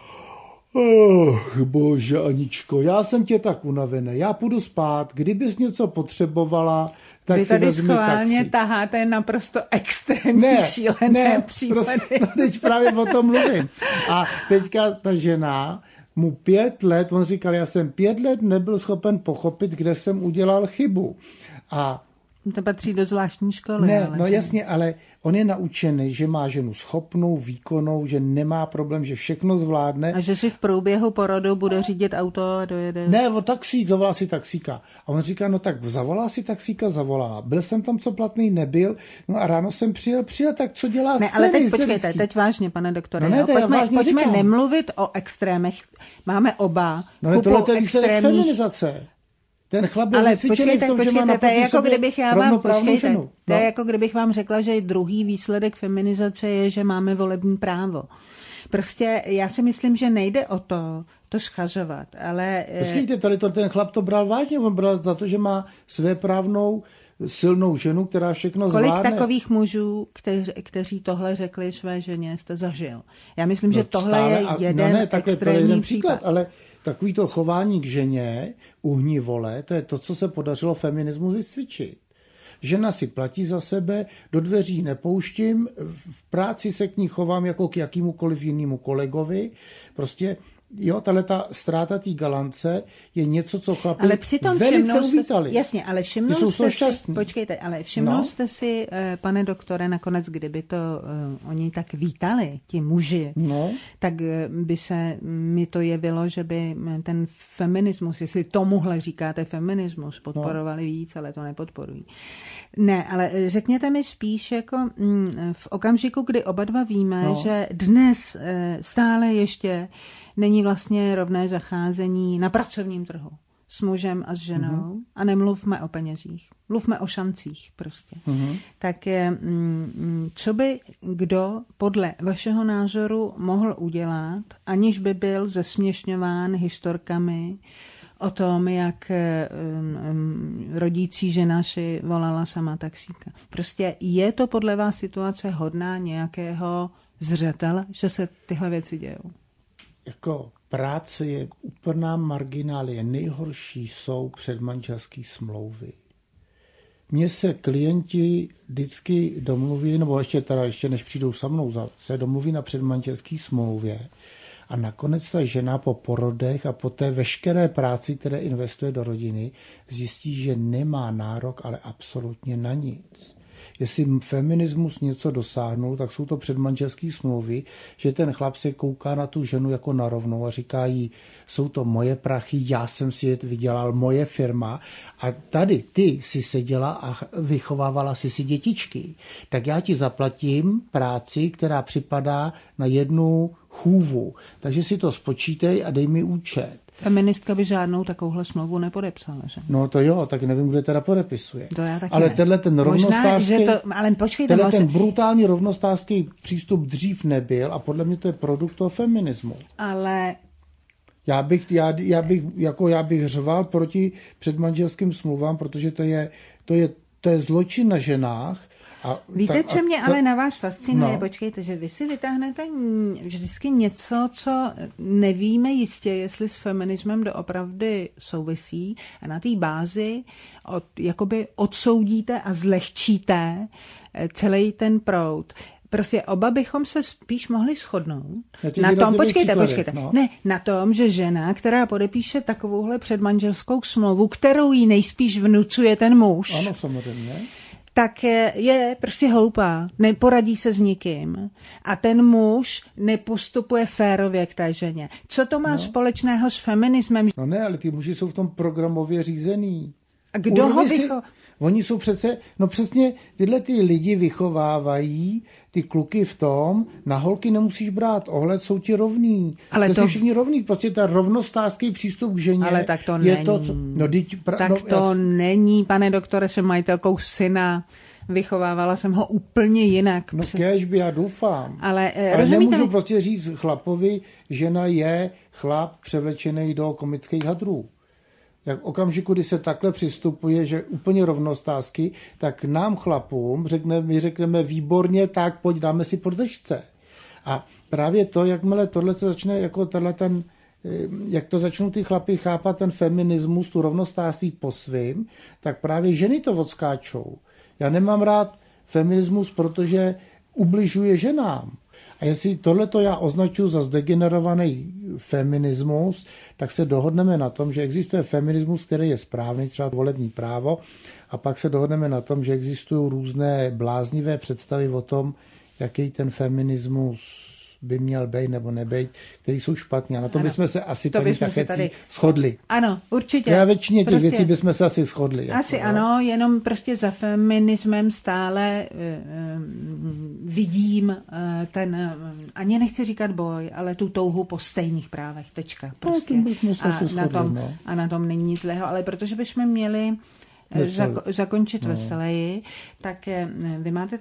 Bože Aničko, já jsem tě tak unavený, já půjdu spát, kdybys něco potřebovala, tak vy si tady vezmi schválně taxi. taháte naprosto extrémní šílené případy. Prostě, teď právě o tom mluvím. A teďka ta žena mu 5 let, on říkal, já jsem 5 let nebyl schopen pochopit, kde jsem udělal chybu. A to patří do zvláštní školy. ne, ale no jasně, ale on je naučený, že má ženu schopnou, výkonnou, že nemá problém, že všechno zvládne. A že si v průběhu porodu bude řídit auto a dojede. Ne, o taxík, zavolá si taxíka. A on říká, no tak zavolá si taxíka, zavolá. Byl jsem tam, co platný nebyl, no a ráno jsem přijel, tak co dělá Ne, ale teď počkejte, teď vážně, pane doktore. No ne, pojďme nemluvit o extrémech. Máme oba. No tohle je výsledek feminizace. Ten chlap byl vycvičený v tom, že má to je jako kdybych já vám, ženu. To je jako kdybych vám řekla, že druhý výsledek feminizace je, že máme volební právo. Prostě já si myslím, že nejde o to schazovat, ale... Počkejte, ten chlap to bral vážně, on bral za to, že má svéprávnou silnou ženu, která všechno zvládne. Kolik takových mužů, kteří tohle řekli své ženě, jste zažil? Já myslím, že tohle je jeden extrémní případ. Ale takovýto chování k ženě, uhnivole, to je to, co se podařilo feminismu vycvičit. Žena si platí za sebe, do dveří nepouštím, v práci se k ní chovám jako k jakýmukoliv jinému kolegovi. Prostě jo, ta ztráta té galance je něco, co chlapi velice uvítali. Jasně, ale všimnul jste si, pane doktore, nakonec, kdyby to oni tak vítali, ti muži, tak by se mi to jevilo, že by ten feminismus, jestli tomuhle říkáte feminismus, podporovali víc, ale to nepodporují. Ne, ale řekněte mi spíš jako v okamžiku, kdy oba dva víme, že dnes stále ještě není vlastně rovné zacházení na pracovním trhu s mužem a s ženou a nemluvme o penězích, mluvme o šancích prostě. Tak co by kdo podle vašeho názoru mohl udělat, aniž by byl zesměšňován historkami o tom, jak rodící žena si volala sama taxíka. Prostě je to podle vás situace hodná nějakého zřetele, že se tyhle věci dějou? Jako práce je úplná marginálie. Nejhorší jsou předmanželské smlouvy. Mně se klienti vždycky domluví, nebo ještě než přijdou za mnou, se domluví na předmanželské smlouvě. A nakonec ta žena po porodech a po té veškeré práci, které investuje do rodiny, zjistí, že nemá nárok, ale absolutně na nic. Jestli feminismus něco dosáhnul, tak jsou to předmanželské smlouvy, že ten chlap se kouká na tu ženu jako na rovnou a říká jí, jsou to moje prachy, já jsem si je vydělal, moje firma a tady ty si seděla a vychovávala si dětičky. Tak já ti zaplatím práci, která připadá na jednu chůvu. Takže si to spočítej a dej mi účet. Feministka by žádnou takovouhle smlouvu nepodepsala, že? No to jo, tak nevím, kdo teda podepisuje. To já taky ale ne. tenhle ten rovnostářský, ten brutální rovnostářský přístup dřív nebyl a podle mě to je produkt toho feminismu. Ale já bych řval proti předmanželským smlouvám, protože to je zločin na ženách. Víte, co mě ale na vás fascinuje? No. Počkejte, že vy si vytáhnete vždycky něco, co nevíme jistě, jestli s feminismem doopravdy souvisí a na té bázi jakoby odsoudíte a zlehčíte celý ten proud. Prostě oba bychom se spíš mohli shodnout na tom, počkejte, no. Ne, na tom, že žena, která podepíše takovouhle předmanželskou smlouvu, kterou jí nejspíš vnucuje ten muž. Ano, samozřejmě. Tak je prostě hloupá, neporadí se s nikým a ten muž nepostupuje férově k té ženě. Co to má společného s feminismem? No ne, ale ty muži jsou v tom programově řízený. A kdo ho Oni jsou přece, no přesně tyhle ty lidi vychovávají ty kluky v tom, na holky nemusíš brát ohled, jsou ti rovný. Ale to všichni rovný, prostě ta rovnostářský přístup k ženě. Ale tak to je není. To, no, není, pane doktore, jsem majitelkou syna. Vychovávala jsem ho úplně jinak. No kéžby, já doufám. Ale nemůžu prostě říct chlapovi, žena je chlap převlečený do komických hadrů. Jak v okamžiku, kdy se takhle přistupuje, že úplně rovnostářsky, tak nám chlapům my řekneme výborně, tak pojď, dáme si podržce. A právě to, jakmile tohle začne, jako jak to začnou ty chlapy chápat, ten feminismus, tu rovnostářství po svým, tak právě ženy to odskáčou. Já nemám rád feminismus, protože ubližuje ženám. A jestli tohleto já označuji za zdegenerovaný feminismus, tak se dohodneme na tom, že existuje feminismus, který je správný, třeba volební právo, a pak se dohodneme na tom, že existují různé bláznivé představy o tom, jaký ten feminismus by měl být nebo nebejt, který jsou špatní. A na to bychom se asi paní Tachecí shodli. Ano, určitě. Já většině těch věcí bychom se asi shodli. Asi jako, ano, jenom prostě za feminismem stále vidím ten, ani nechci říkat boj, ale tu touhu po stejných právech. Tečka. Prostě. A na tom není nic zlého, ale protože bychom měli zakončit veseleji, tak vy máte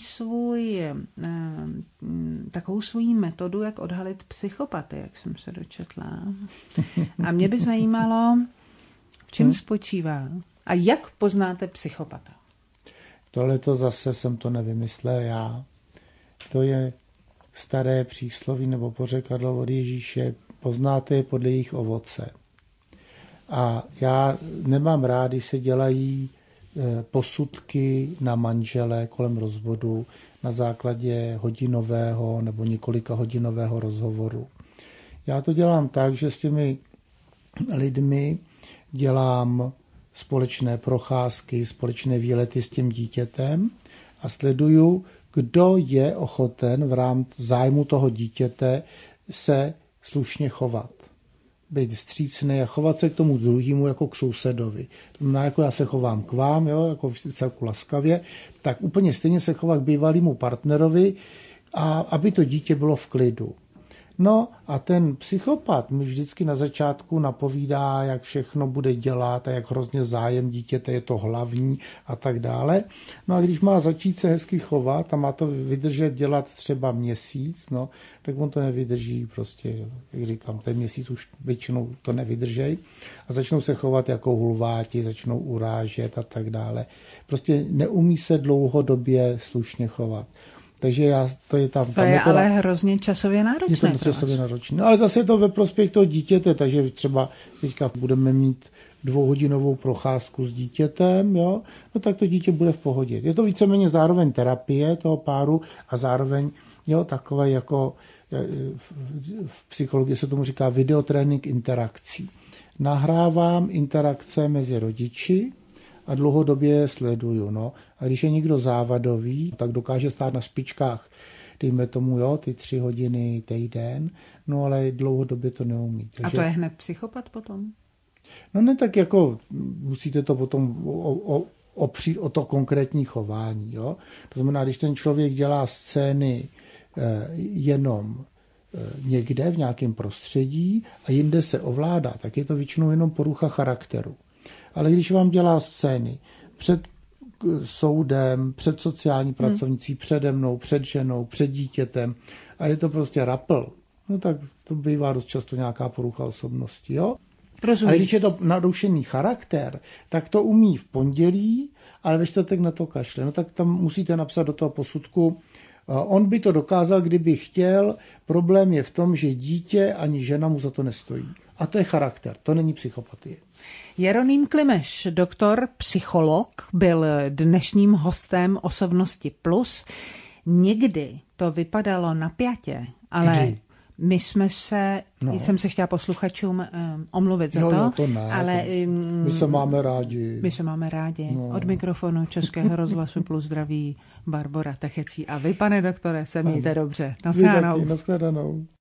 takovou svou metodu, jak odhalit psychopaty, jak jsem se dočetla. A mě by zajímalo, v čem spočívá a jak poznáte psychopata. Tohle to zase jsem to nevymyslel já. To je staré přísloví nebo pořekadlo od Ježíše. Poznáte je podle jejich ovoce. A já nemám rád, když se dělají posudky na manžele kolem rozvodu na základě hodinového nebo několika hodinového rozhovoru. Já to dělám tak, že s těmi lidmi dělám společné procházky, společné výlety s tím dítětem a sleduju, kdo je ochoten v rámci zájmu toho dítěte se slušně chovat. Být vstřícný a chovat se k tomu druhému jako k sousedovi. To znamená, jako já se chovám k vám, jo, jako celku laskavě, tak úplně stejně se chovat k bývalému partnerovi, a aby to dítě bylo v klidu. No a ten psychopat mi vždycky na začátku napovídá, jak všechno bude dělat a jak hrozně zájem dítěte je to hlavní a tak dále. No a když má začít se hezky chovat a má to vydržet dělat třeba měsíc, no, tak on to nevydrží prostě, jak říkám, ten měsíc už většinou to nevydržej a začnou se chovat jako hulváti, začnou urážet a tak dále. Prostě neumí se dlouhodobě slušně chovat. Takže to je tam. To je ale hrozně časově náročné. Je to časově náročné. No, ale zase je to ve prospěch toho dítěte, takže třeba teďka budeme mít 2hodinovou procházku s dítětem, jo? No tak to dítě bude v pohodě. Je to víceméně zároveň terapie toho páru a zároveň takové jako v psychologii se tomu říká videotrénink interakcí. Nahrávám interakce mezi rodiči a dlouhodobě sleduju. No. A když je někdo závadový, tak dokáže stát na špičkách, dejme tomu, ty 3 hodiny týden, no ale dlouhodobě to neumí. Takže... A to je hned psychopat potom? No ne, tak jako musíte to potom opřít o to konkrétní chování. Jo? To znamená, když ten člověk dělá scény jenom někde v nějakém prostředí a jinde se ovládá, tak je to většinou jenom porucha charakteru. Ale když vám dělá scény před soudem, před sociální pracovnicí, přede mnou, před ženou, před dítětem a je to prostě rapl, no tak to bývá dost často nějaká porucha osobnosti. Jo? Ale když je to narušený charakter, tak to umí v pondělí, ale ve čtvrtek na to kašle. No tak tam musíte napsat do toho posudku, on by to dokázal, kdyby chtěl, problém je v tom, že dítě ani žena mu za to nestojí. A to je charakter, to není psychopatie. Jeroným Klimeš, doktor, psycholog, byl dnešním hostem Osobnosti Plus. Někdy to vypadalo napjatě, ale my jsme jsem se chtěla posluchačům omluvit za to ne, ale my se máme rádi. My se máme rádi. No. Od mikrofonu Českého rozhlasu Plus zdraví Barbora Tachecí. A vy, pane doktore, se mějte dobře. Naschledanou.